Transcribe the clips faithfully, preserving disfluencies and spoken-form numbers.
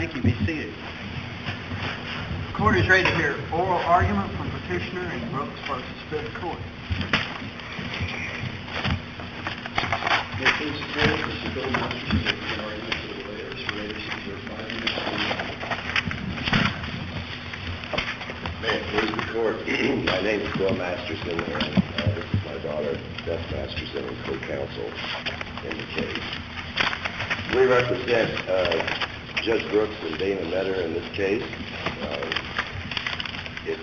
Thank you. Be seated. The court is ready to hear oral argument from petitioner in Brooks versus Fifth Court. May it please the court, this is Bill Masterson making an argument for the lawyers related to your five minutes. May it please the court, my name is Bill Masterson, and uh, this is my daughter, Beth Masterson, as co-counsel in the case. We represent uh, Judge Brooks and Dana Metter in this case. Uh, it,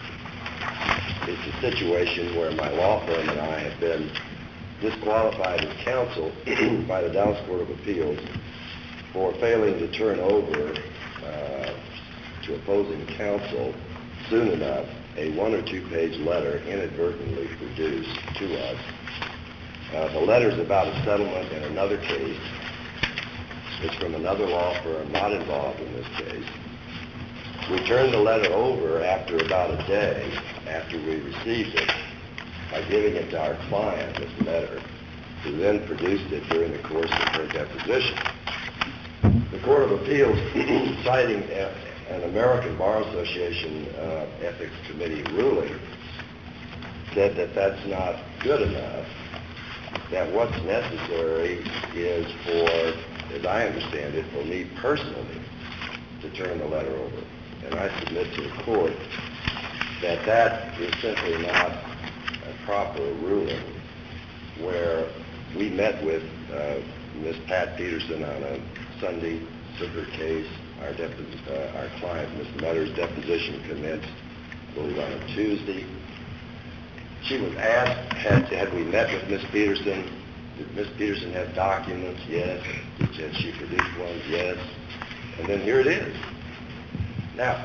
it's a situation where my law firm and I have been disqualified as counsel by the Dallas Court of Appeals for failing to turn over uh, to opposing counsel soon enough a one or two page letter inadvertently produced to us. Uh, the letter's about a settlement in another case. It's from another law firm not involved in this case. We turned the letter over after about a day after we received it by giving it to our client, Miz Metter, who then produced it during the course of her deposition. The Court of Appeals, citing an American Bar Association uh, Ethics Committee ruling, said that that's not good enough, that what's necessary is for, as I understand it, for me personally to turn the letter over. And I submit to the court that that is simply not a proper ruling, where we met with uh, Miz Pat Peterson on a Sunday, took her case. Our, depo- uh, our client, Miz Metter's deposition commenced, I believe, on a Tuesday. She was asked, had, had we met with Miz Peterson? Did Miz Peterson have documents? Yes. Had she produced ones? Yes. And then here it is. Now,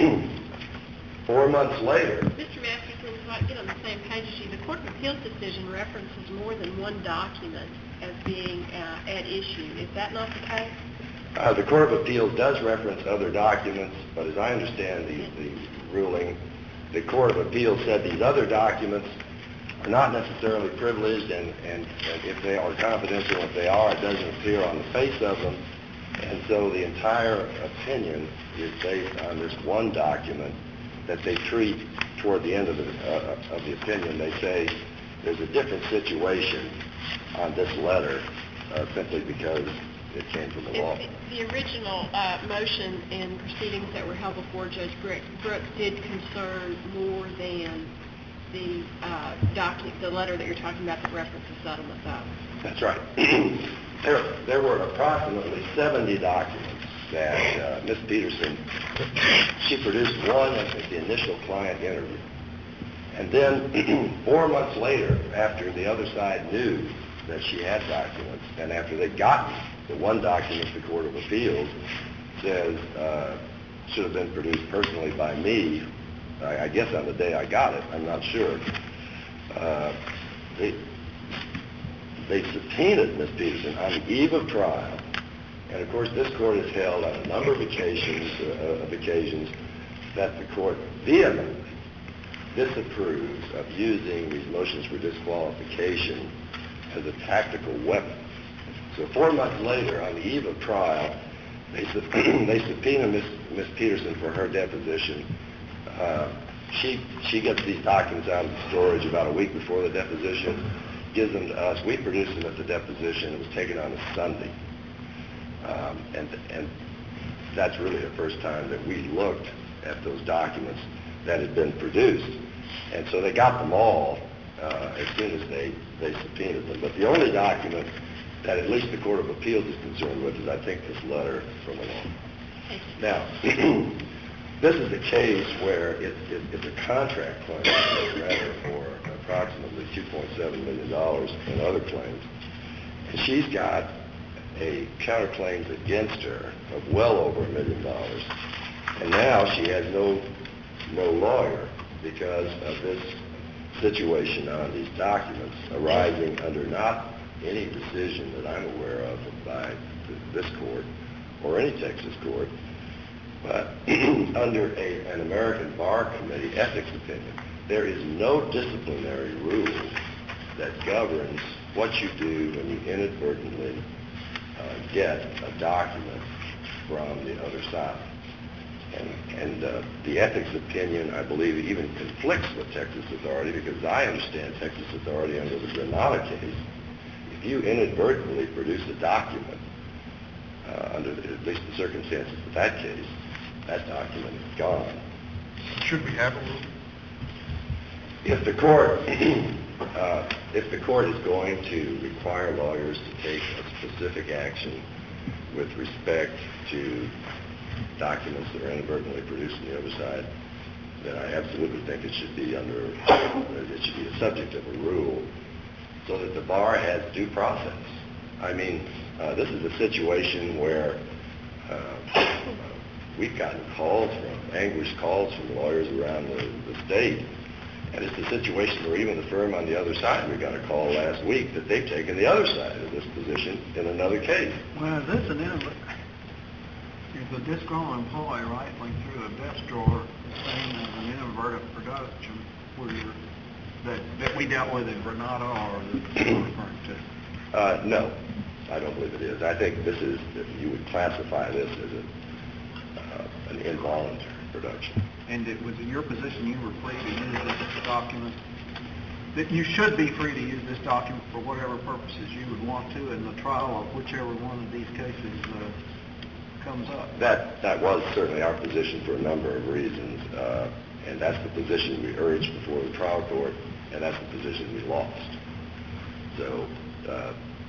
four months later... Mister Masterson, so I get on the same page as you, the Court of Appeals decision references more than one document as being uh, at issue. Is that not the case? Uh, the Court of Appeals does reference other documents, but as I understand the, the ruling, the Court of Appeals said these other documents are not necessarily privileged, and, and, and if they are confidential, if they are, it doesn't appear on the face of them. And so the entire opinion is based on this one document that they treat toward the end of the, uh, of the opinion. They say there's a different situation on this letter uh, simply because it came from the law. The original uh, motion and proceedings that were held before Judge Brooks, Brooks did concern more than the uh, document, the letter that you're talking about that references settlement, though. That's right. there, there were approximately seventy documents that uh, Miz Peterson, she produced one at the initial client interview. And then four months later, after the other side knew that she had documents, and after they'd gotten the one document the Court of Appeals says uh, should have been produced personally by me, I, I guess on the day I got it, I'm not sure, uh, they, they subpoenaed Miz Peterson on the eve of trial. And of course, this court has held on a number of occasions, uh, of occasions that the court vehemently disapproves of using these motions for disqualification as a tactical weapon. So four months later, on the eve of trial, they, sub- they subpoena Miz Miz Peterson for her deposition. Uh, she she gets these documents out of storage about a week before the deposition, gives them to us. We produced them at the deposition. It was taken on a Sunday. Um, and, and that's really the first time that we looked at those documents that had been produced. And so they got them all uh, as soon as they, they subpoenaed them. But the only document that at least the Court of Appeals is concerned with is, I think, this letter from the law. Now, this is a case where it's, it, it's a contract claim rather for approximately two point seven million dollars in other claims. And she's got a counterclaims against her of well over a million dollars. And now she has no, no lawyer because of this situation on these documents arising under not any decision that I'm aware of by this court or any Texas court, but under a, an American Bar Committee ethics opinion. There is no disciplinary rule that governs what you do when you inadvertently uh, get a document from the other side. And, and uh, the ethics opinion, I believe, even conflicts with Texas authority, because I understand Texas authority under the Granada case. If you inadvertently produce a document, uh, under the, at least the circumstances of that case, that document is gone. Should we have a rule? If the court, uh, if the court is going to require lawyers to take a specific action with respect to documents that are inadvertently produced on the other side, then I absolutely think it should be under, it should be a subject of a rule, so that the bar has due process. I mean, uh, this is a situation where uh, we've gotten calls from, anguished calls from lawyers around the, the state, and it's a situation where even the firm on the other side, we got a call last week that they've taken the other side of this position in another case. Well, is this an inadvertent? Is a disgruntled employee rifling through a desk drawer the same as an inadvertent production where you're, that, that we dealt with in Granada, or that you're referring to? Uh, no, I don't believe it is. I think this is, you would classify this as a, uh, an involuntary production. And it was in your position you were free to use this document, that you should be free to use this document for whatever purposes you would want to in the trial of whichever one of these cases uh, comes up? That that was certainly our position for a number of reasons, uh, and that's the position we urged before the trial court, and that's the position we lost. So uh,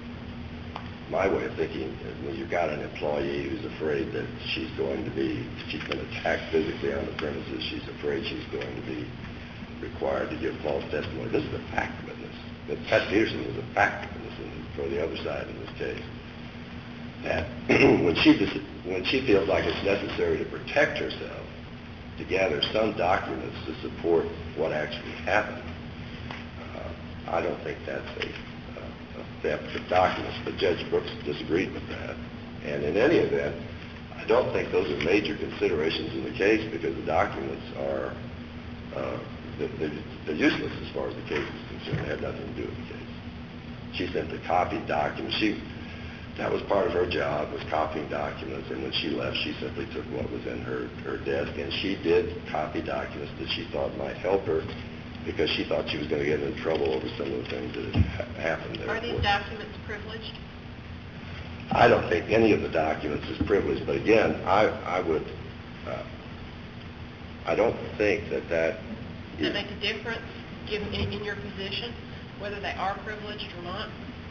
my way of thinking is when you've got an employee who's afraid that she's going to be, she's been attacked physically on the premises, she's afraid she's going to be required to give false testimony. This is a fact witness. Pat Peterson was a fact witness in, for the other side in this case. That when she when she feels like it's necessary to protect herself, to gather some documents to support what actually happened, uh, I don't think that's a, uh, a theft of documents. But Judge Brooks disagreed with that. And in any event, I don't think those are major considerations in the case, because the documents are uh, they're, they're useless as far as the case is concerned. They have nothing to do with the case. She simply copied documents. She That was part of her job, was copying documents, and when she left, she simply took what was in her, her desk, and she did copy documents that she thought might help her, because she thought she was going to get into trouble over some of the things that had ha- happened there. Are these documents privileged? I don't think any of the documents is privileged, but again, I, I would, uh, I don't think that that Does is... that make a difference given in, in your position, whether they are privileged or not?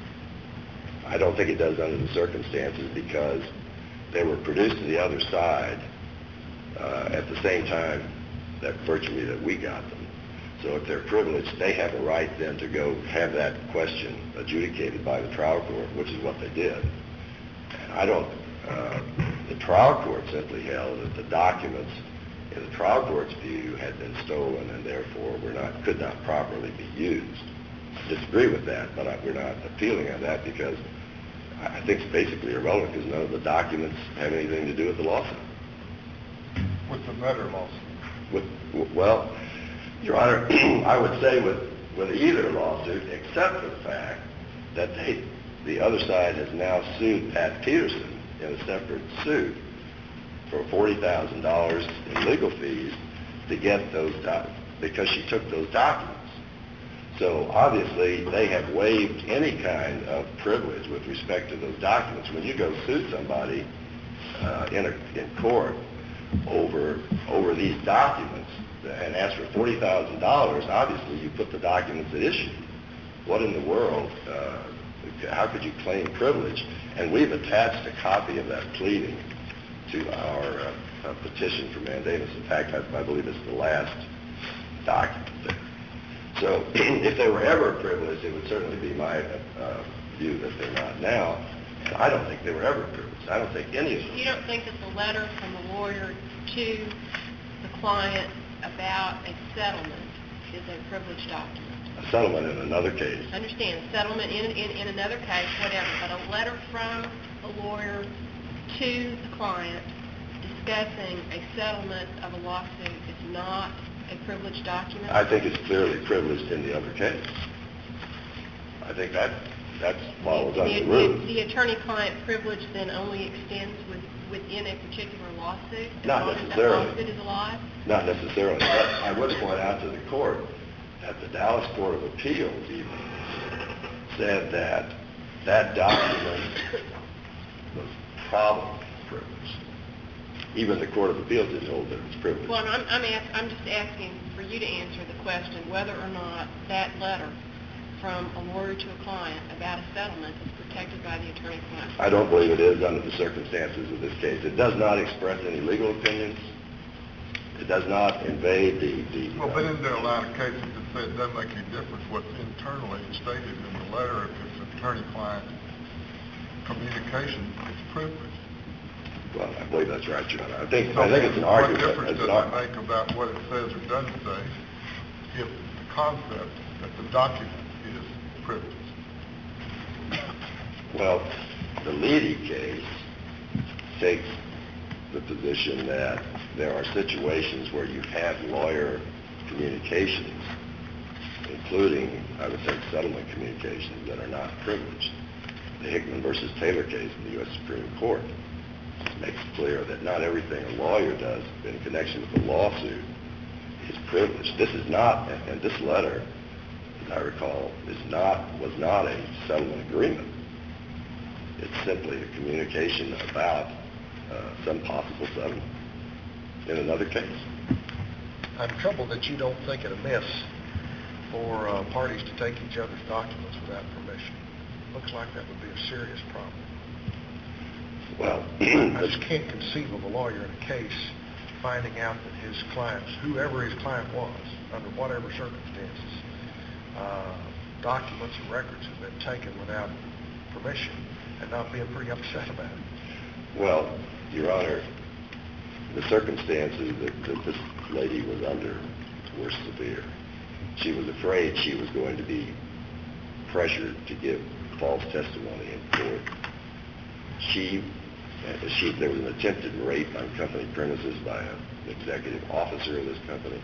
I don't think it does under the circumstances, because they were produced to the other side uh, at the same time that virtually that we got them. So if they're privileged, they have a right then to go have that question adjudicated by the trial court, which is what they did. And I don't, uh, the trial court simply held that the documents in the trial court's view had been stolen and therefore were not, could not properly be used. I disagree with that, but I, we're not appealing on that, because I think it's basically irrelevant, because none of the documents have anything to do with the lawsuit. With the murder lawsuit? With, well, Your Honor, I would say with, with either lawsuit, except for the fact that they, the other side has now sued Pat Peterson in a separate suit for forty thousand dollars in legal fees to get those documents, because she took those documents. So obviously, they have waived any kind of privilege with respect to those documents. When you go sue somebody uh, in, a, in court over over these documents and ask for forty thousand dollars, obviously you put the documents at issue. What in the world? Uh, how could you claim privilege? And we've attached a copy of that pleading to our uh, uh, petition for mandamus. In fact, I, I believe it's the last document there. So if they were ever privileged, it would certainly be my uh, view that they're not now. And I don't think they were ever privileged. I don't think any of them. You don't think that the letter from the lawyer to the client about a settlement is a privileged document? A settlement in another case. I understand, a settlement in, in, in another case, whatever, but a letter from a lawyer to the client discussing a settlement of a lawsuit is not a privileged document? I think it's clearly privileged in the other case. I think that That follows The- under the the- rules. The attorney-client privilege then only extends with, within a particular lawsuit? as Not long as necessarily. that lawsuit is alive? Not necessarily, but I would point out to the court that the Dallas Court of Appeals even said that that document was problem privileged. Even the Court of Appeals didn't hold that it was privileged. Well, I'm, I'm, ask, I'm just asking for you to answer the question whether or not that letter from a lawyer to a client about a settlement is protected by the attorney-client. I don't believe it is under the circumstances of this case. It does not express any legal opinions. It does not invade the... the Well, but isn't there a lot of cases that say it doesn't make any difference what's internally stated in the letter if it's attorney-client communication, it's privileged? Well, I believe that's right, Your Honor. I think, So I think it's an argument. What difference it's an does ar- it make about what it says or doesn't say if the concept that the document is privileged? Well, the Leedy case takes the position that there are situations where you have lawyer communications, including, I would say, settlement communications that are not privileged. The Hickman versus Taylor case in the U S Supreme Court makes clear that not everything a lawyer does in connection with a lawsuit is privileged. This is not, and this letter, as I recall, is not, was not a settlement agreement. It's simply a communication about uh, some possible settlement in another case. I'm troubled that you don't think it amiss for uh, parties to take each other's documents without permission. Looks like that would be a serious problem. Well, I just can't conceive of a lawyer in a case finding out that his clients, whoever his client was, under whatever circumstances, uh, documents and records have been taken without permission and not being pretty upset about it. well, Your Honor, the circumstances that, that this lady was under were severe. She was afraid she was going to be pressured to give false testimony in court. She, uh, she, there was an attempted rape on company premises by a, an executive officer of this company.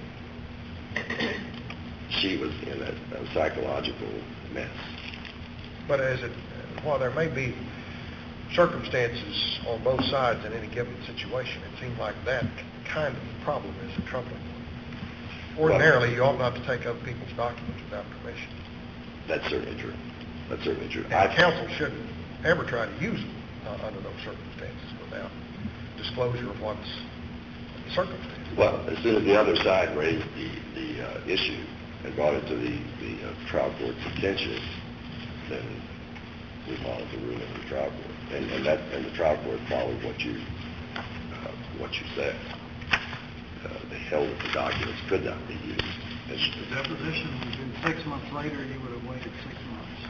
She was in a, a psychological mess. But as it, while there may be circumstances on both sides in any given situation, it seems like that kind of problem is a troubling one. Ordinarily, you ought not to take other people's documents without permission. That's certainly true. That's certainly true. And I- counsel shouldn't ever try to use them uh, under those circumstances without disclosure of what's the circumstances. Well, as soon as the other side raised the, the uh, issue and brought it to the, the uh, trial court's attention, then we followed the ruling of the trial court. And, and that, and the trial court followed what you, uh, what you said. Uh, they held that the documents could not be used. And If the deposition had been six months later, you would have waited six months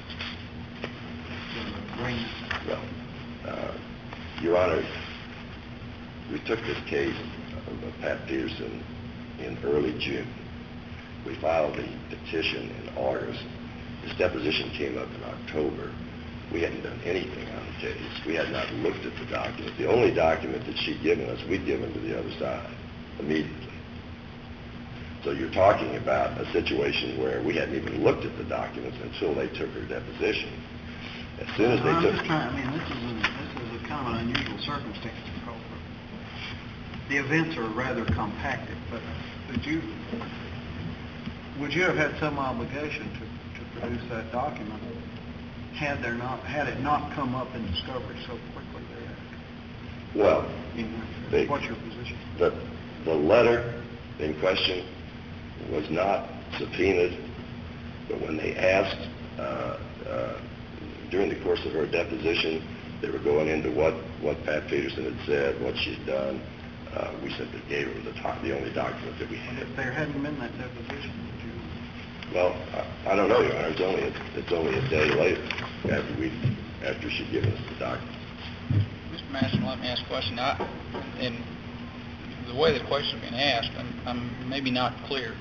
to bring it. Well, uh, Your Honor, we took this case of, of Pat Peterson in early June. We filed the petition in August. His deposition came up in October. We hadn't done anything on the case. We had not looked at the document. The only document that she'd given us, we'd given to the other side immediately. So you're talking about a situation where we hadn't even looked at the documents until they took her deposition. As soon as they I'm took... just trying, I mean, this is, an, this is a kind of an unusual circumstance because the events are rather compacted, but did you, would you have had some obligation to, to produce that document had there not, had it not come up in discovery so quickly thereafter? Well, You know, they- what's your position? the, the letter in question was not subpoenaed, but when they asked uh, uh, during the course of her deposition, they were going into what, what Pat Peterson had said, what she'd done. Uh, we simply gave them the, to- the only document that we But had. if there hadn't been that deposition, would you? Well, I, I don't know, Your Honor. It's only a, it's only a day later after we after she'd given us the document. Mister Madison, let me ask a question. I, and the way the question's been asked, I'm, I'm maybe not clear.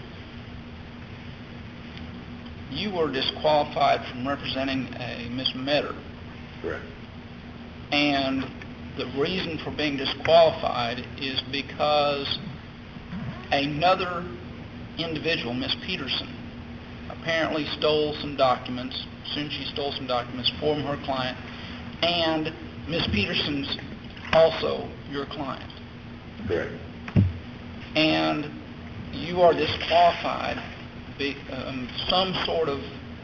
You were disqualified from representing a Miss Metter, Correct. and the reason for being disqualified is because another individual, Miss Peterson, apparently stole some documents, assume she stole some documents from her client, and Miz Peterson's also your client. Correct. And you are disqualified be, um, some sort of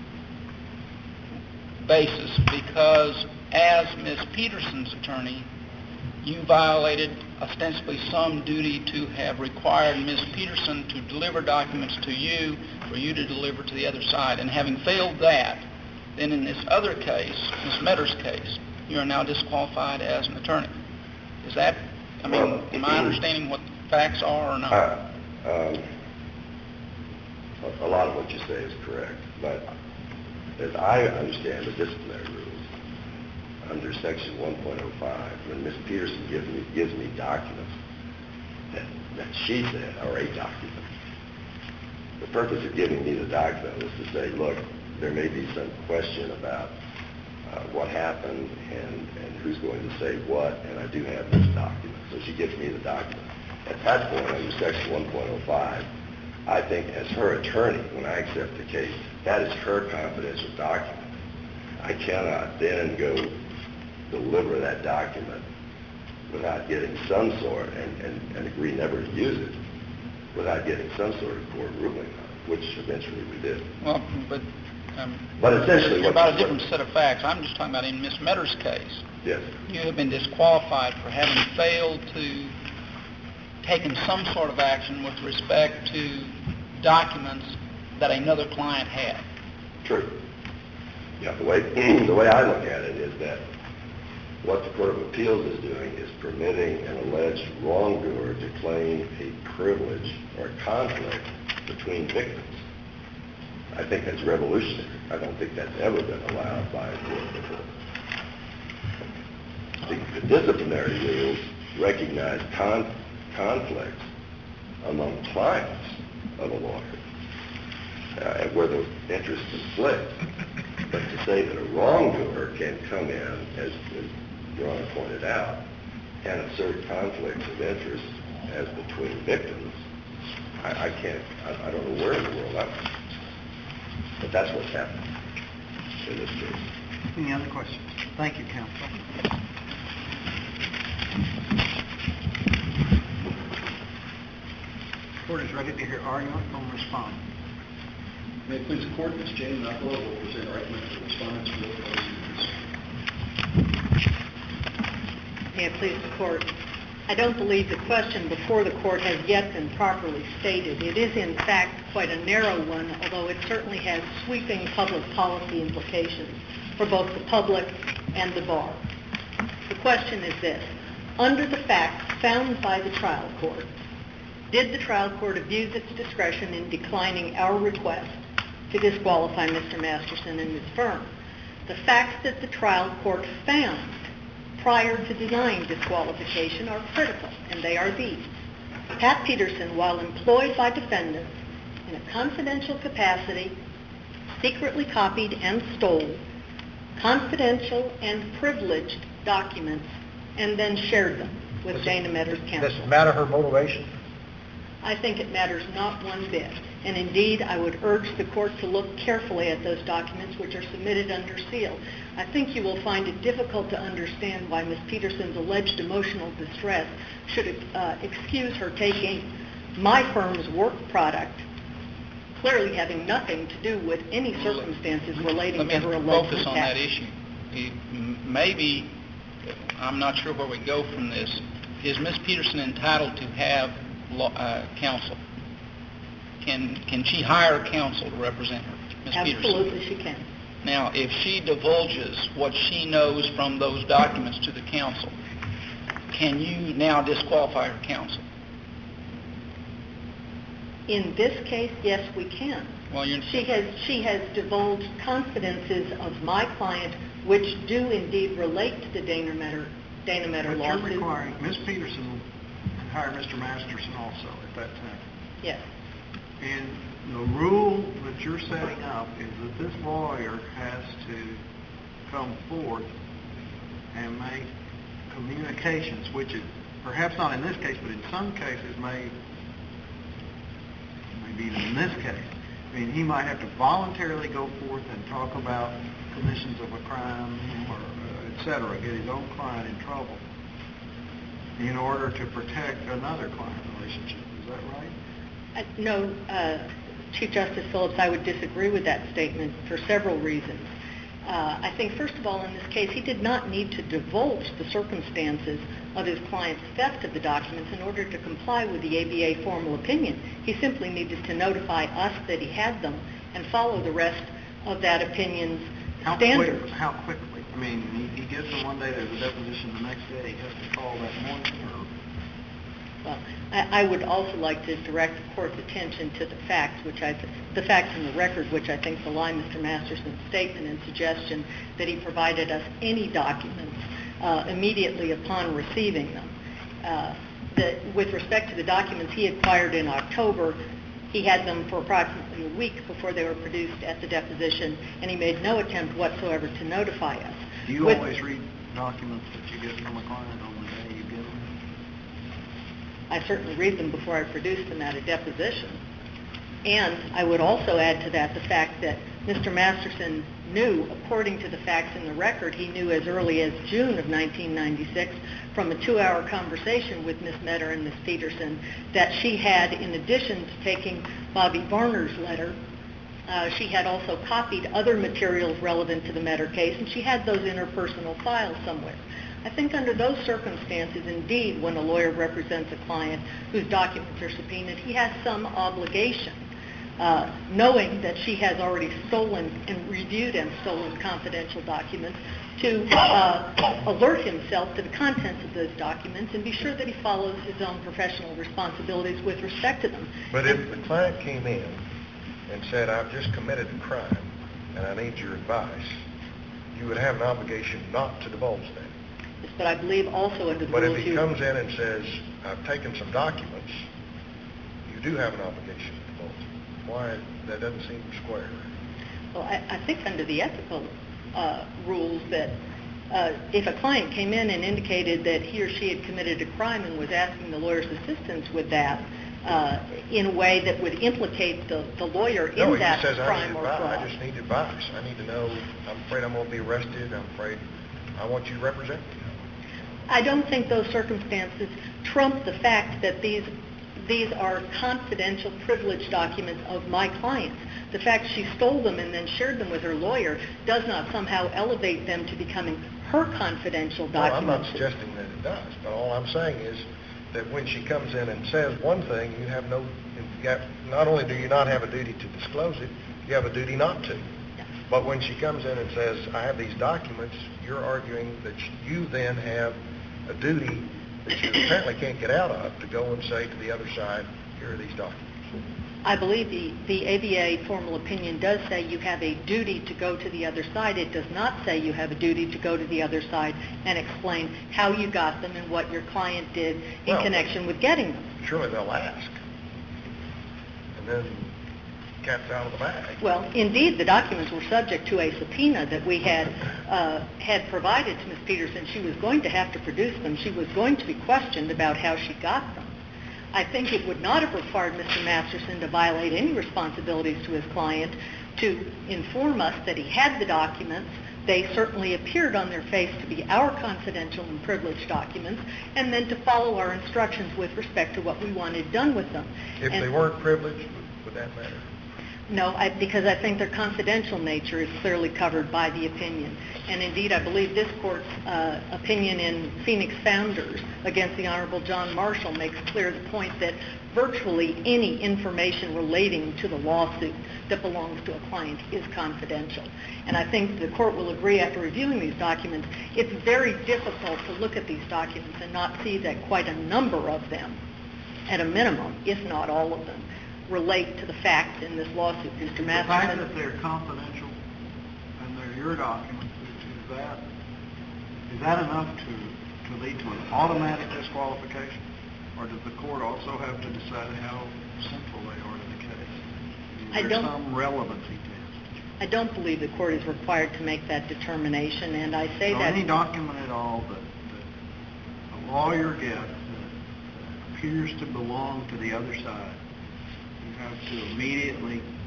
basis because as Miz Peterson's attorney, you violated ostensibly some duty to have required Miz Peterson to deliver documents to you for you to deliver to the other side. And having failed that, then in this other case, Miz Metter's case, you are now disqualified as an attorney. Is that, I mean, Well, am I understanding what the facts are or not? Uh, um, a, a lot of what you say is correct, but as I understand the disciplinary rules, under section one point oh five, when Miz Peterson gives me, gives me documents that, that she said are a document, the purpose of giving me the document is to say, look, there may be some question about uh, what happened and, and who's going to say what, and I do have this document. So she gives me the document. At that point, under section one point oh five, I think as her attorney, when I accept the case, that is her confidential document. I cannot then go deliver that document without getting some sort, and, and, and agree never to use it, without getting some sort of court ruling on it, which eventually we did. Well, but... Um, but essentially... It's about a different set of facts. I'm just talking about in Miz Metter's case. Yes. You have been disqualified for having failed to taken some sort of action with respect to documents that another client had. True. Yeah, the way, the way I look at it is that what the Court of Appeals is doing is permitting an alleged wrongdoer to claim a privilege or a conflict between victims. I think that's revolutionary. I don't think that's ever been allowed by a court before. The, the disciplinary rules recognize con, conflicts among clients of a lawyer, uh, where those interests conflict. But to say that a wrongdoer can come in, as, as Your Honor pointed out, and assert conflicts of interest as between victims, I, I can't, I, I don't know where in the world that was. But that's what's happening in this case. Any other questions? Thank you, counsel. The court is ready to hear argument from respondent. May it please the court, Miz Jane Knuckle will present argument for respondents for the opposing. May it please the court. I don't believe the question before the court has yet been properly stated. It is, in fact, quite a narrow one, although it certainly has sweeping public policy implications for both the public and the bar. The question is this: under the facts found by the trial court, did the trial court abuse its discretion in declining our request to disqualify Mister Masterson and his firm? The facts that the trial court found prior to denying disqualification are critical, and they are these. Pat Peterson, while employed by defendants in a confidential capacity, secretly copied and stole confidential and privileged documents and then shared them with Dana Metter's counsel. Does it matter her motivation? I think it matters not one bit. And indeed, I would urge the court to look carefully at those documents which are submitted under seal. I think you will find it difficult to understand why Miz Peterson's alleged emotional distress should uh, excuse her taking my firm's work product, clearly having nothing to do with any circumstances relating to her alleged Let me focus on attack. that issue. It, maybe, I'm not sure where we go from this. Is Miz Peterson entitled to have law, uh, counsel? Can can she hire counsel to represent her, Miz Peterson? Absolutely, she can. Now, if she divulges what she knows from those documents to the counsel, can you now disqualify her counsel? In this case, yes, we can. Well, you're... She has she has divulged confidences of my client, which do indeed relate to the Dana Metter Dana Metter But lawsuit. you're requiring Miz Peterson hire Mister Masterson also at that time. Yes. And the rule that you're setting up is that this lawyer has to come forth and make communications, which is perhaps not in this case, but in some cases may, maybe even in this case, I mean, he might have to voluntarily go forth and talk about commissions of a crime or uh, et cetera, get his own client in trouble in order to protect another client relationship. Is that right? Uh, No, uh, Chief Justice Phillips, I would disagree with that statement for several reasons. Uh, I think, first of all, in this case, he did not need to divulge the circumstances of his client's theft of the documents in order to comply with the A B A formal opinion. He simply needed to notify us that he had them and follow the rest of that opinion's How standards. quick, how quickly? I mean, he, he gets them one day, there's a deposition the next day, he has to call that morning, or... Well, I, I would also like to direct the court's attention to the facts, which I, the facts in the record, which I think belie Mister Masterson's statement and suggestion that he provided us any documents uh, immediately upon receiving them. Uh, the, with respect to the documents he acquired in October, he had them for approximately a week before they were produced at the deposition, and he made no attempt whatsoever to notify us. Do you With- always read documents that you get from a client on the day you get them? I certainly read them before I produce them at a deposition. And I would also add to that the fact that Mister Masterson knew, according to the facts in the record, he knew as early as June of nineteen ninety-six from a two-hour conversation with Miz Metter and Miz Peterson that she had, in addition to taking Bobby Varner's letter, uh, she had also copied other materials relevant to the Metter case, and she had those in her personal file somewhere. I think under those circumstances, indeed, when a lawyer represents a client whose documents are subpoenaed, he has some obligation, uh, knowing that she has already stolen and reviewed and stolen confidential documents, to uh, alert himself to the contents of those documents and be sure that he follows his own professional responsibilities with respect to them. But if the client came in and said, I've just committed a crime and I need your advice, you would have an obligation not to divulge that. Yes, but I believe also under the But if rules he you... comes in and says, I've taken some documents, you do have an obligation to divulge. Why? That doesn't seem square. Well, I, I think under the ethical uh, rules that uh, if a client came in and indicated that he or she had committed a crime and was asking the lawyer's assistance with that uh, in a way that would implicate the, the lawyer No, in he that just says, I crime need or advice. fraud. I just need advice. I need to know, I'm afraid I'm going to be arrested. I'm afraid I want you to represent me. I don't think those circumstances trump the fact that these these are confidential, privileged documents of my clients. The fact she stole them and then shared them with her lawyer does not somehow elevate them to becoming her confidential Well, I'm documents. not suggesting that it does, but all I'm saying is that when she comes in and says one thing, you have no, you have, not only do you not have a duty to disclose it, you have a duty not to. But when she comes in and says, I have these documents, you're arguing that you then have a duty that you apparently can't get out of to go and say to the other side, here are these documents. I believe the, the A B A formal opinion does say you have a duty to go to the other side. It does not say you have a duty to go to the other side and explain how you got them and what your client did in Well, connection with getting them. Surely they'll ask. And then cat's out of the bag. Well, indeed, the documents were subject to a subpoena that we had uh, had provided to Miz Peterson. She was going to have to produce them. She was going to be questioned about how she got them. I think it would not have required Mister Masterson to violate any responsibilities to his client to inform us that he had the documents. They certainly appeared on their face to be our confidential and privileged documents, and then to follow our instructions with respect to what we wanted done with them. If And- they weren't privileged, would, would that matter? No, I, because I think their confidential nature is clearly covered by the opinion. And indeed, I believe this court's uh, opinion in Phoenix Founders against the Honorable John Marshall makes clear the point that virtually any information relating to the lawsuit that belongs to a client is confidential. And I think the court will agree after reviewing these documents, it's very difficult to look at these documents and not see that quite a number of them, at a minimum, if not all of them, relate to the facts in this lawsuit. Mister The fact that Masterson. they're confidential and they're your documents, is, is that is that enough to, to lead to an automatic disqualification? Or does the court also have to decide how central they are to the case? Is I there don't- some relevancy test? I don't believe the court is required to make that determination, and I say So that... any document at all that, that a lawyer gets that, that appears to belong to the other side, you have to immediately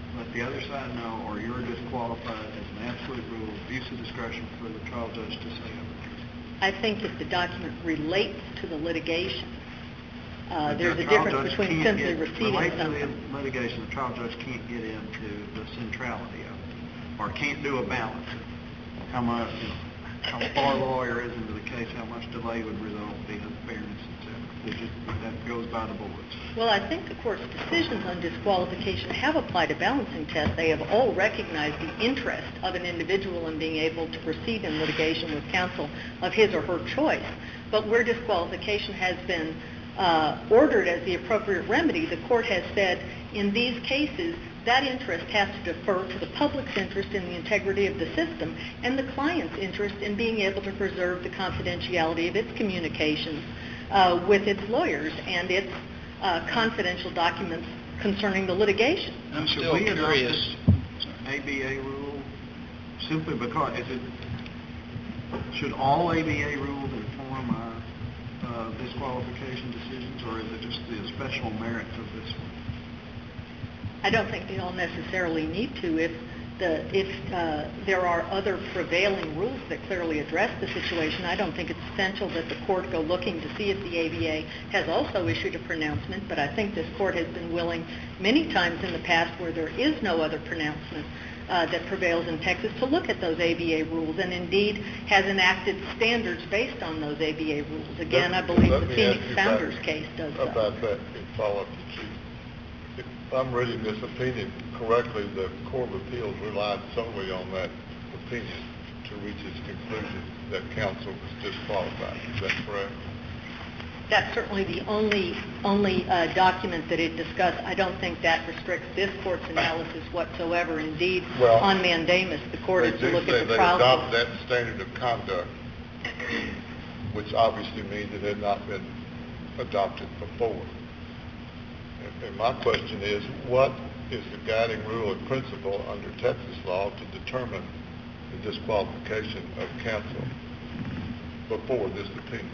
let the other side know, or you're disqualified as an absolute rule, abuse of discretion for the trial judge to say otherwise. I think if the document relates to the litigation, uh, The there's a trial difference judge between can't simply get- receiving relate to something. the litigation, the trial judge can't get into the centrality of it, or can't do a balance. How much, you know, how far the lawyer is into the case, how much delay would result, the unfairness, et cetera. It just, that goes by the boards. Well, I think the court's decisions on disqualification have applied a balancing test. They have all recognized the interest of an individual in being able to proceed in litigation with counsel of his or her choice. But where disqualification has been uh, ordered as the appropriate remedy, the court has said in these cases that interest has to defer to the public's interest in the integrity of the system and the client's interest in being able to preserve the confidentiality of its communications uh, with its lawyers and its uh, confidential documents concerning the litigation. I'm Should still we adopt curious. this A B A rule simply because, is it, should all A B A rules inform our uh, disqualification decisions, or is it just the special merits of this one? I don't think they all necessarily need to. If the if uh, there are other prevailing rules that clearly address the situation, I don't think it's essential that the court go looking to see if the A B A has also issued a pronouncement. But I think this court has been willing many times in the past where there is no other pronouncement uh, that prevails in Texas to look at those A B A rules, and indeed has enacted standards based on those A B A rules. Again, I believe Let the me Phoenix ask you Founders about- case does so. About that, in follow-up to Chief. If I'm reading this opinion correctly, the Court of Appeals relied solely on that opinion to reach its conclusion that counsel was disqualified. Is that correct? That's certainly the only only uh, document that it discussed. I don't think that restricts this court's analysis whatsoever. Indeed, Well, on mandamus, the court They is to do look say at the they trial adopt court. that standard of conduct, which obviously means it had not been adopted before. And- And my question is, what is the guiding rule and principle under Texas law to determine the disqualification of counsel before this opinion?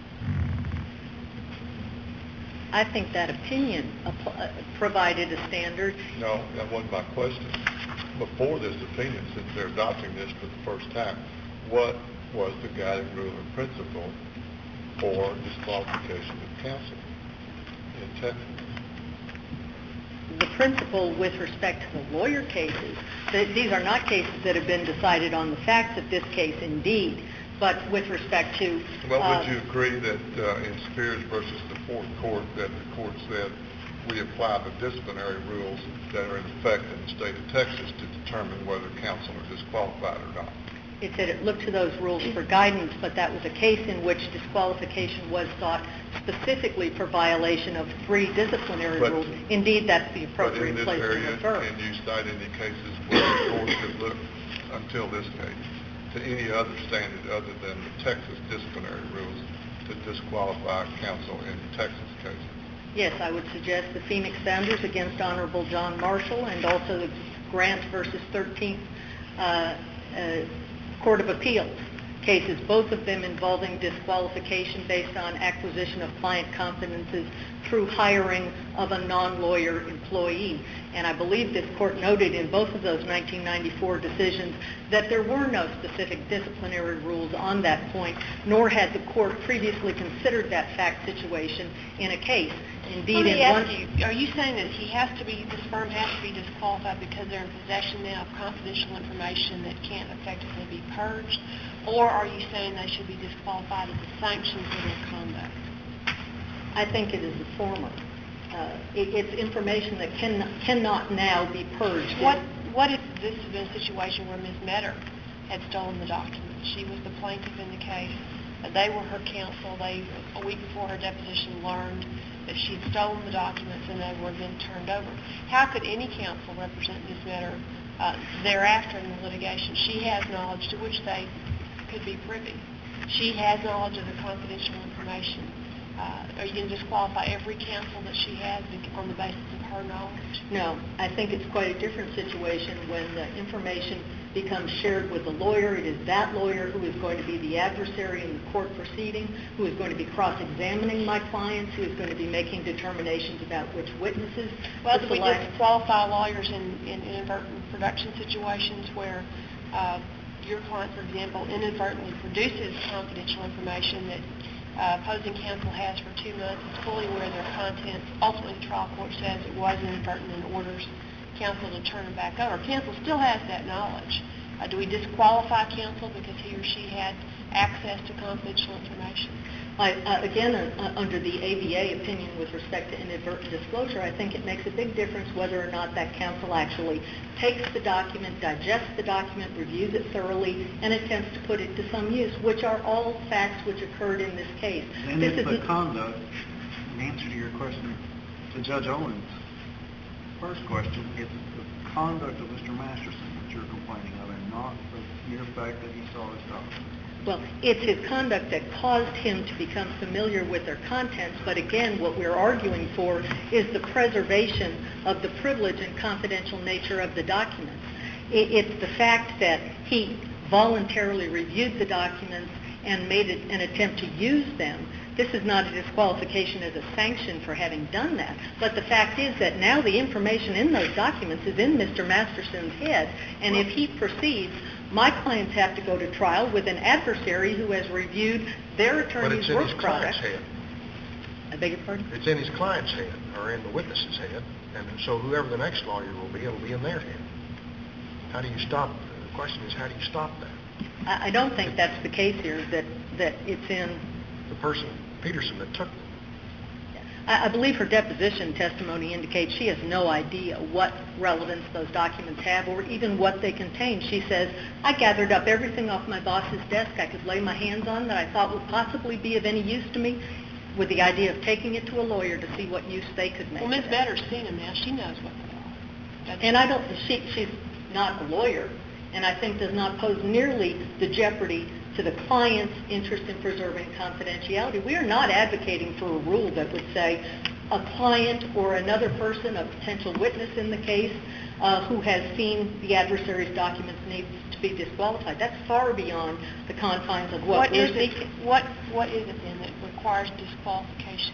I think that opinion app- uh, provided a standard. No, that wasn't my question. Before this opinion, since they're adopting this for the first time, what was the guiding rule and principle for disqualification of counsel in Texas? The principle with respect to the lawyer cases, th- these are not cases that have been decided on the facts of this case indeed, but with respect to... Well, uh, would you agree that uh, in Spears versus the Fourth Court, that the court said we apply the disciplinary rules that are in effect in the state of Texas to determine whether counsel are disqualified or not? It said it looked to those rules for guidance, but that was a case in which disqualification was sought specifically for violation of three disciplinary But- rules. Indeed, that's the But in appropriate this place to area, refer. can you cite any cases where the courts have looked, until this case, to any other standard other than the Texas disciplinary rules to disqualify counsel in Texas cases? Yes, I would suggest the Phoenix Founders against Honorable John Marshall and also the Grant versus thirteenth uh, uh, Court of Appeals cases, both of them involving disqualification based on acquisition of client confidences through hiring of a non-lawyer employee. And I believe this court noted in both of those nineteen ninety-four decisions that there were no specific disciplinary rules on that point, nor had the court previously considered that fact situation in a case. Indeed, Let me in one... ask you, are you saying that he has to be, this firm has to be disqualified because they're in possession now of confidential information that can't effectively be purged? Or are you saying they should be disqualified as a sanction for their conduct? I think it is the former. Uh, it, it's information that can, cannot now be purged. What What if this had been a situation where Miz Metter had stolen the documents? She was the plaintiff in the case. Uh, They were her counsel. They, a week before her deposition, learned that she had stolen the documents and they were then turned over. How could any counsel represent Miz Metter uh, thereafter in the litigation? She has knowledge to which they could be privy. She has knowledge of the confidential information. Uh, are you going to disqualify every counsel that she has on the basis of her knowledge? No, I think it's quite a different situation when the information becomes shared with the lawyer. It is that lawyer who is going to be the adversary in the court proceeding, who is going to be cross-examining my clients, who is going to be making determinations about which witnesses Well, to do we select. disqualify lawyers in, in inadvertent production situations where uh, your client, for example, inadvertently produces confidential information that uh, opposing counsel has for two months, is fully aware of their contents, ultimately the trial court says it was inadvertent and orders counsel to turn them back over. Counsel still has that knowledge. Uh, do we disqualify counsel because he or she had access to confidential information? I, uh, again, uh, under the A B A opinion with respect to inadvertent disclosure, I think it makes a big difference whether or not that counsel actually takes the document, digests the document, reviews it thoroughly, and attempts to put it to some use, which are all facts which occurred in this case. Then this it's is the conduct, in answer to your question to Judge Owens' first question, it's the conduct of Mister Masterson that you're complaining of, and not the mere fact that he saw his document. Well, it's his conduct that caused him to become familiar with their contents, but again, what we're arguing for is the preservation of the privilege and confidential nature of the documents. It's the fact that he voluntarily reviewed the documents and made an attempt to use them. This is not a disqualification as a sanction for having done that, but the fact is that now the information in those documents is in Mister Masterson's head, and if he proceeds, my clients have to go to trial with an adversary who has reviewed their attorney's work product. But it's in his client's head. I beg your pardon? It's in his client's head, or in the witness's head, and so whoever the next lawyer will be, it'll be in their head. How do you stop? The question is, how do you stop that? I, I don't think that's the case here, that, that it's in... The person, Peterson, that took them. I, I believe her deposition testimony indicates she has no idea what relevance those documents have or even what they contain. She says, I gathered up everything off my boss's desk I could lay my hands on that I thought would possibly be of any use to me, with the idea of taking it to a lawyer to see what use they could make. Well, Miz of it. Better's seen them now. She knows what they are. That's And I don't, she, she's not a lawyer, and I think does not pose nearly the jeopardy to the client's interest in preserving confidentiality. We are not advocating for a rule that would say a client or another person, a potential witness in the case, uh, who has seen the adversary's documents needs to be disqualified. That's far beyond the confines of what, what we're is it? seeking. What What is it then that requires disqualification?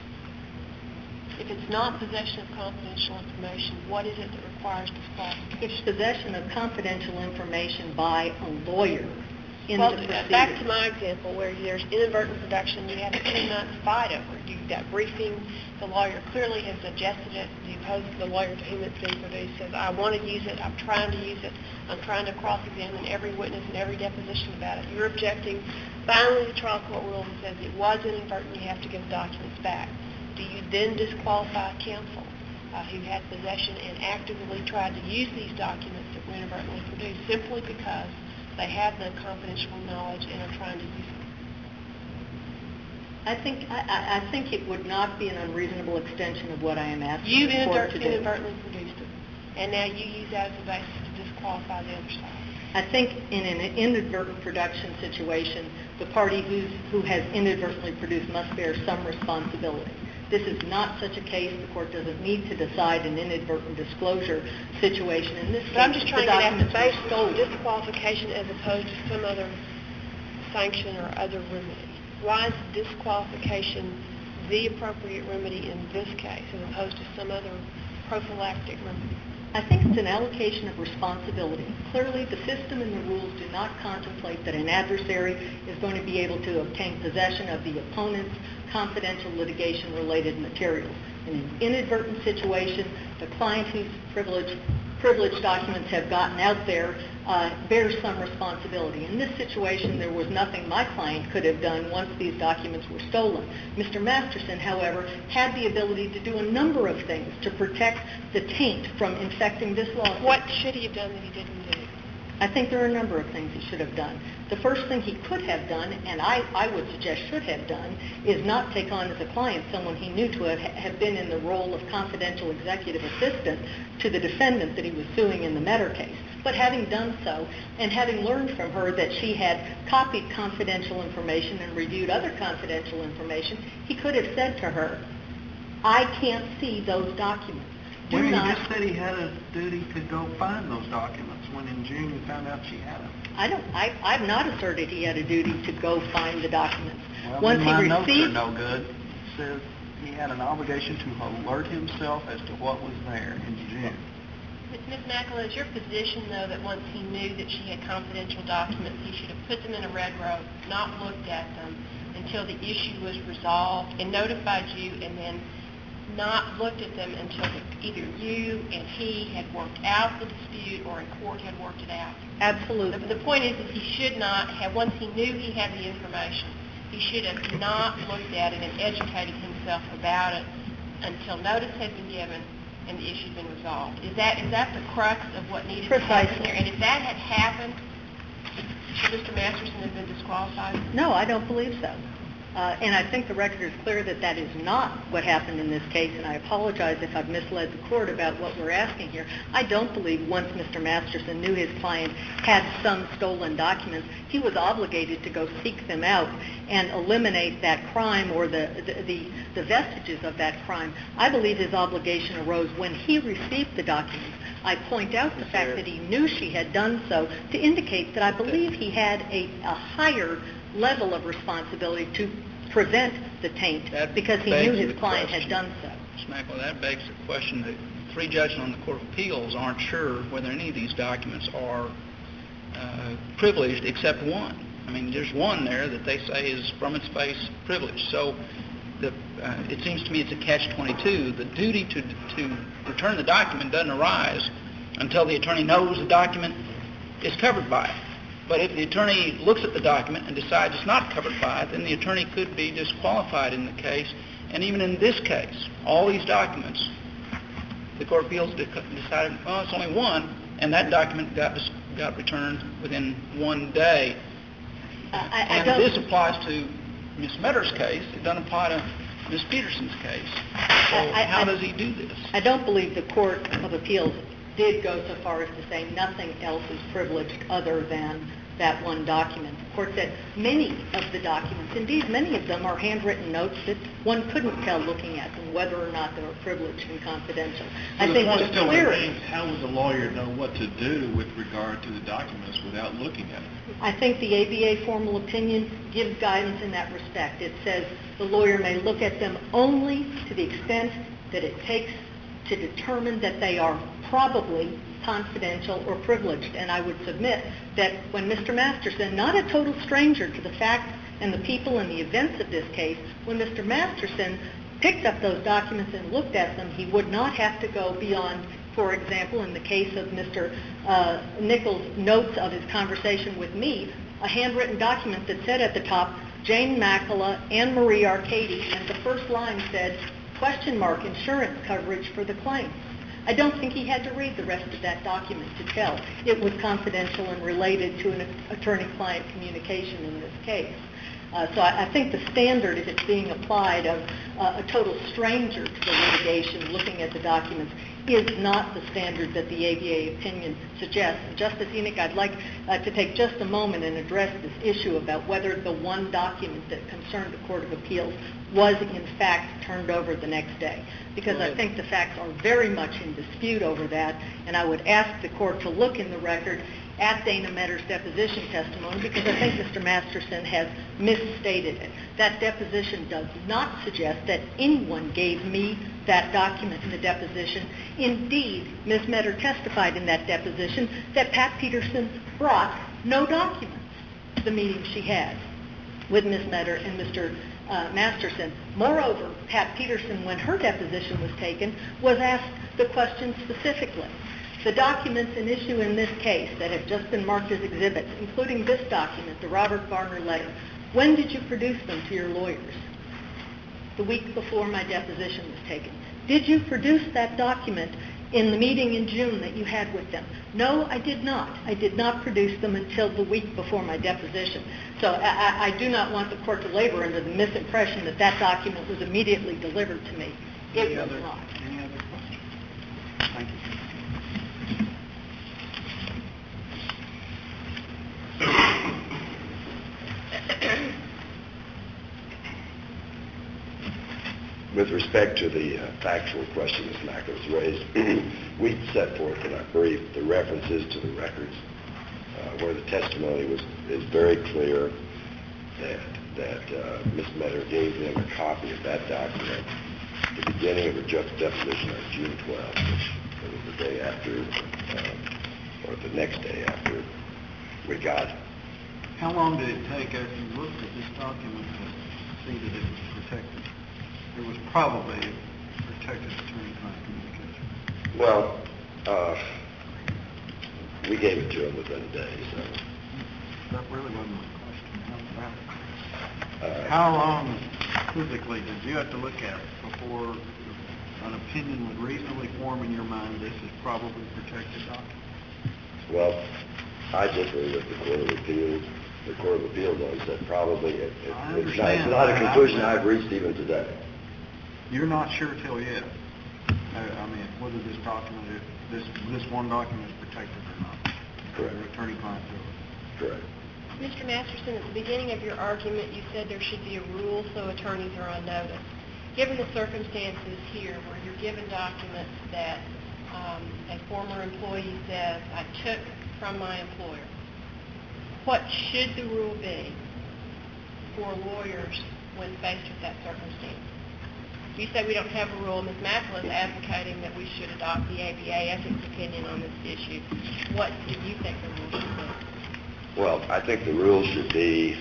If it's not possession of confidential information, what is it that requires disqualification? It's possession of confidential information by a lawyer in well, the uh, proceeding. back to my example where there's inadvertent production, you have a two-month fight over it. You've got briefing, the lawyer clearly has digested it, the opposed the lawyer to whom it's being produced says, I want to use it, I'm trying to use it, I'm trying to cross-examine every witness and every deposition about it. You're objecting. Finally, the trial court rules and says it was inadvertent, you have to give the documents back. Do you then disqualify counsel uh, who had possession and actively tried to use these documents that were inadvertently produced simply because they have the confidential knowledge and are trying to use it? I think I, I I think it would not be an unreasonable extension of what I am asking You've the court inadvert- to do. inadvertently produced them, and now you use that as a basis to disqualify the other side. I think in an inadvertent production situation, the party who's, who has inadvertently produced must bear some responsibility. This is not such a case. The court doesn't need to decide an inadvertent disclosure situation. In this But case, I'm just trying the to get at the documents were basis of stolen. disqualification as opposed to some other sanction or other remedy. Why is disqualification the appropriate remedy in this case as opposed to some other prophylactic remedy? I think it's an allocation of responsibility. Clearly, the system and the rules do not contemplate that an adversary is going to be able to obtain possession of the opponent's confidential litigation-related materials. In an inadvertent situation, the client whose privileged, privileged documents have gotten out there uh, bears some responsibility. In this situation, there was nothing my client could have done once these documents were stolen. Mister Masterson, however, had the ability to do a number of things to protect the taint from infecting this lawsuit. What should he have done that he didn't do? I think there are a number of things he should have done. The first thing he could have done, and I, I would suggest should have done, is not take on as a client someone he knew to have, have been in the role of confidential executive assistant to the defendant that he was suing in the Metter case. But having done so, and having learned from her that she had copied confidential information and reviewed other confidential information, he could have said to her, I can't see those documents. do Well, not... he just said he had a duty to go find those documents when in June he found out she had them. I don't, I, I've not asserted he had a duty to go find the documents. Well, Once then he my notes are received, no good. It says he had an obligation to alert himself as to what was there in June. Miz Macklin, is your position, though, that once he knew that she had confidential documents, he should have put them in a red rope, not looked at them until the issue was resolved, and notified you, and then not looked at them until the, either you and he had worked out the dispute or in court had worked it out? absolutely. The, the point is that he should not have, once he knew he had the information, he should have not looked at it and educated himself about it until notice had been given and the issue's been resolved. Is that is that the crux of what needed to happen Precisely. there? And if that had happened, should Mister Masterson have been disqualified? No, I don't believe so. Uh, and I think the record is clear that that is not what happened in this case, and I apologize if I've misled the court about what we're asking here. I don't believe once Mister Masterson knew his client had some stolen documents, he was obligated to go seek them out and eliminate that crime or the, the, the, the vestiges of that crime. I believe his obligation arose when he received the documents. I point out the fact that he knew she had done so to indicate that I believe he had a, a higher level of responsibility to prevent the taint That because he begs knew his the client question. had done so. Miz Macklin, that begs the question that three judges on the Court of Appeals aren't sure whether any of these documents are uh, privileged except one. I mean, there's one there that they say is from its face privileged. So the, uh, it seems to me it's a catch twenty-two. The duty to, to return the document doesn't arise until the attorney knows the document is covered by it. But if the attorney looks at the document and decides it's not covered by it, then the attorney could be disqualified in the case. And even in this case, all these documents, the Court of Appeals de- decided, oh, it's only one, and that document got dis- got returned within one day. I, I and don't, this applies to Miz Metter's case. It doesn't apply to Miz Peterson's case. So I- I- how I- does he do this? I don't believe the Court of Appeals did go so far as to say nothing else is privileged other than that one document. The Court said many of the documents, indeed many of them, are handwritten notes that one couldn't tell looking at them whether or not they were privileged and confidential. So I the think point the still clearest, remains, how would the lawyer know what to do with regard to the documents without looking at them? I think the A B A formal opinion gives guidance in that respect. It says the lawyer may look at them only to the extent that it takes to determine that they are probably confidential or privileged. And I would submit that when Mister Masterson, not a total stranger to the facts and the people and the events of this case, when Mister Masterson picked up those documents and looked at them, he would not have to go beyond, for example, in the case of Mister Uh, Nichols' notes of his conversation with me, a handwritten document that said at the top, Jane Makala, Anne Marie Arcady, and the first line said, question mark, insurance coverage for the claim. I don't think he had to read the rest of that document to tell it was confidential and related to an attorney-client communication in this case. Uh, so I, I think the standard, if it's being applied, of uh, a total stranger to the litigation looking at the documents is not the standard that the A B A opinion suggests. And Justice Enoch, I'd like uh, to take just a moment and address this issue about whether the one document that concerned the Court of Appeals was in fact turned over the next day, because I think the facts are very much in dispute over that, and I would ask the Court to look in the record at Dana Metter's deposition testimony, because I think Mister Masterson has misstated it. That deposition does not suggest that anyone gave me that document in the deposition. Indeed, Miz Metter testified in that deposition that Pat Peterson brought no documents to the meeting she had with Miz Metter and Mister Uh, Masterson. Moreover, Pat Peterson, when her deposition was taken, was asked the question specifically. The documents in issue in this case that have just been marked as exhibits, including this document, the Robert Garner letter, when did you produce them to your lawyers? The week before my deposition was taken. Did you produce that document in the meeting in June that you had with them? No, I did not. I did not produce them until the week before my deposition. So I, I do not want the Court to labor under the misimpression that that document was immediately delivered to me. It Any was other, not. any other questions? Thank you. with respect to the uh, factual question Miz Macker has raised, we set forth in our brief the references to the records uh, where the testimony was is very clear that that uh, Miz Metter gave them a copy of that document at the beginning of her ju- deposition on June twelfth, which was the day after, uh, or the next day after we got it. How long did it take after you looked at this document to see that it was protected? It was probably protected attorney-client communication. Well, uh, we gave it to him within a day, so. That really wasn't my question. How, how, Uh, how long physically did you have to look at it before an opinion would reasonably form in your mind this is probably protected document? Well, I differ with the Court of Appeals. The Court of Appeals always said probably it, it, I it's, not, it's understand not a that. conclusion I- I've reached even today. You're not sure till yet. I, I mean, whether this document, is, this this one document is protected or not. Correct. Your attorney-client privilege. Correct. Mister Masterson, at the beginning of your argument, you said there should be a rule so attorneys are on notice. Given the circumstances here where you're given documents that um, a former employee says, I took from my employer, what should the rule be for lawyers when faced with that circumstance? You say we don't have a rule. Miz Mackler is advocating that we should adopt the A B A ethics opinion on this issue. What do you think the rule should be? Well, I think the rule should be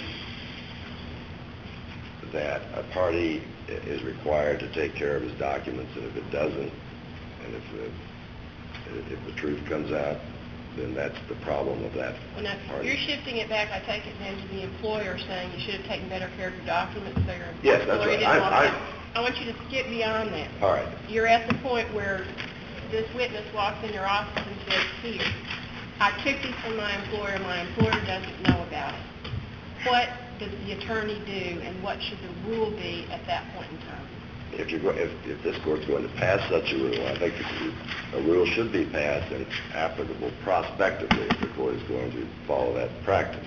that a party is required to take care of his documents, and if it doesn't, and if the, if the truth comes out, then that's the problem of that Well, now, party. you're shifting it back, I take it, then to the employer saying you should have taken better care of your documents so your Yes, that's employer right. didn't I- walk I- out. I want you to skip beyond that. All right. You're at the point where this witness walks in your office and says, here, I took these from my employer, my employer doesn't know about it. What does the attorney do, and what should the rule be at that point in time? If, you're go- if, if this court's going to pass such a rule, I think that a rule should be passed and applicable prospectively if the court is going to follow that practice.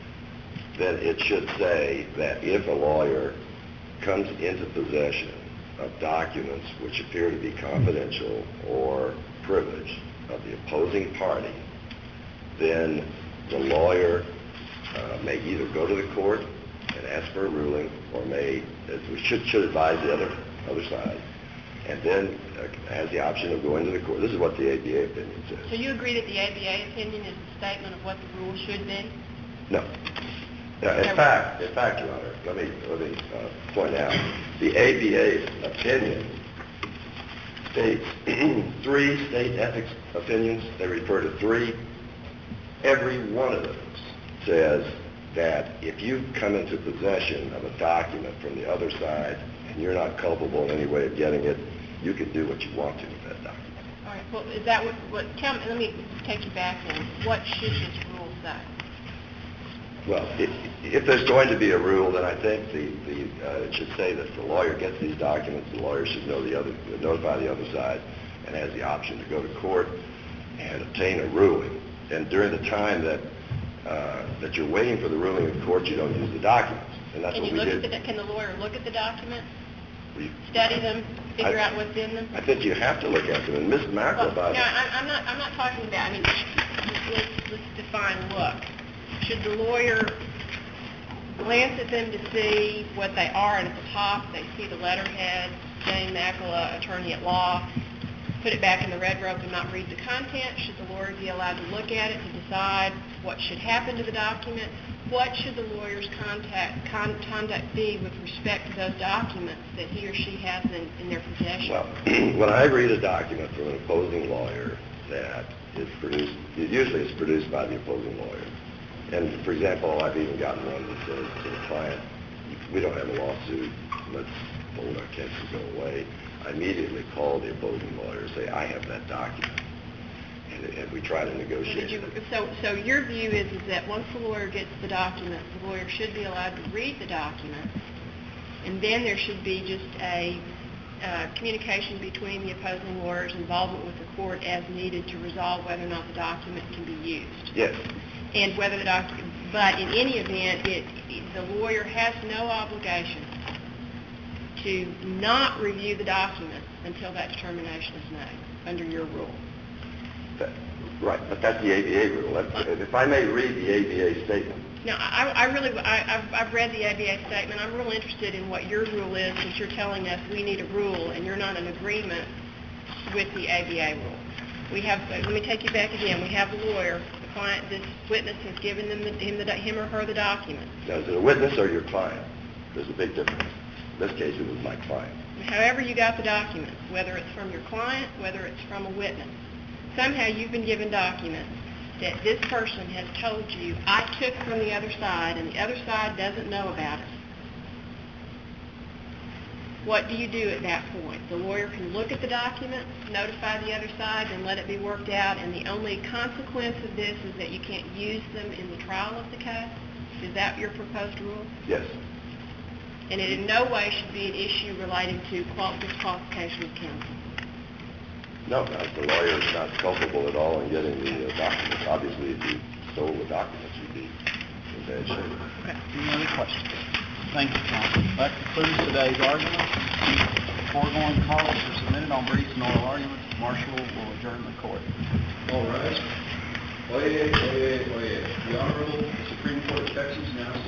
Then it should say that if a lawyer comes into possession of documents which appear to be confidential or privileged of the opposing party, then the lawyer uh, may either go to the court and ask for a ruling, or may, as we should, should advise the other other side, and then uh, has the option of going to the court. This is what the A B A opinion says. So you agree that the A B A opinion is a statement of what the rule should be? No. Uh, in fact, in fact, Your Honor, let me let me uh, point out the A B A opinion states three state ethics opinions. They refer to three. Every one of those says that if you come into possession of a document from the other side and you're not culpable in any way of getting it, you can do what you want to with that document. All right. Well, is that what? what tell me. Let me take you back then. What should this rule say? Well, if, if there's going to be a rule, then I think the, the uh, it should say that if the lawyer gets these documents, the lawyer should know the other, notify the other side, and has the option to go to court and obtain a ruling. And during the time that uh, that you're waiting for the ruling of the court, you don't use the documents, and that's Can what you we look did. at the, can the lawyer look at the documents, We- study them, figure I- out what's in them? I think you have to look at them. And Miz Well, McElbot, no, I, I'm not. I'm not talking about. I mean, let's, let's define look. Should the lawyer glance at them to see what they are, and at the top they see the letterhead, Jane Makela, attorney at law, put it back in the red rope and not read the content? Should the lawyer be allowed to look at it to decide what should happen to the document? What should the lawyer's contact, con, conduct be with respect to those documents that he or she has in, in their possession? well, when I read a document from an opposing lawyer that is produced, it usually it's produced by the opposing lawyer. And for example, I've even gotten one that says to the client, we don't have a lawsuit, let's hold our case and go away. I immediately call the opposing lawyer and say, I have that document. And, and we try to So, negotiate did you, it. so, so your view is, is that once the lawyer gets the documents, the lawyer should be allowed to read the documents, and then there should be just a uh, communication between the opposing lawyer's involvement with the court as needed to resolve whether or not the document can be used. Yes. And whether the document, but in any event, it, the lawyer has no obligation to not review the document until that determination is made, under your rule. That- Right, but that's the A B A rule. If if I may read the A B A statement. Now, I, I really, I, I've, I've read the A B A statement. I'm real interested in what your rule is, since you're telling us we need a rule, and you're not in agreement with the A B A rule. We have, let me take you back again. We have the lawyer, the client, this witness has given them, the, him, the, him or her the document. Now, is it a witness or your client? There's a big difference. In this case, it was my client. However you got the document, whether it's from your client, whether it's from a witness, somehow you've been given documents that this person has told you, I took from the other side, and the other side doesn't know about it. What do you do at that point? The lawyer can look at the document, notify the other side, and let it be worked out, and the only consequence of this is that you can't use them in the trial of the case? Is that your proposed rule? Yes. And it in no way should be an issue relating to qual- disqualification of counsel. No, uh, the lawyer is not culpable at all in getting the uh, documents. Obviously, if you stole the documents, you'd be in bad shape. Okay. Any other questions? Thank you, counsel. That concludes today's argument. Foregoing calls are submitted on briefs and oral arguments. Marshal will adjourn the court. All rise. Oyez, oyez, oyez. The Honorable Supreme Court of Texas now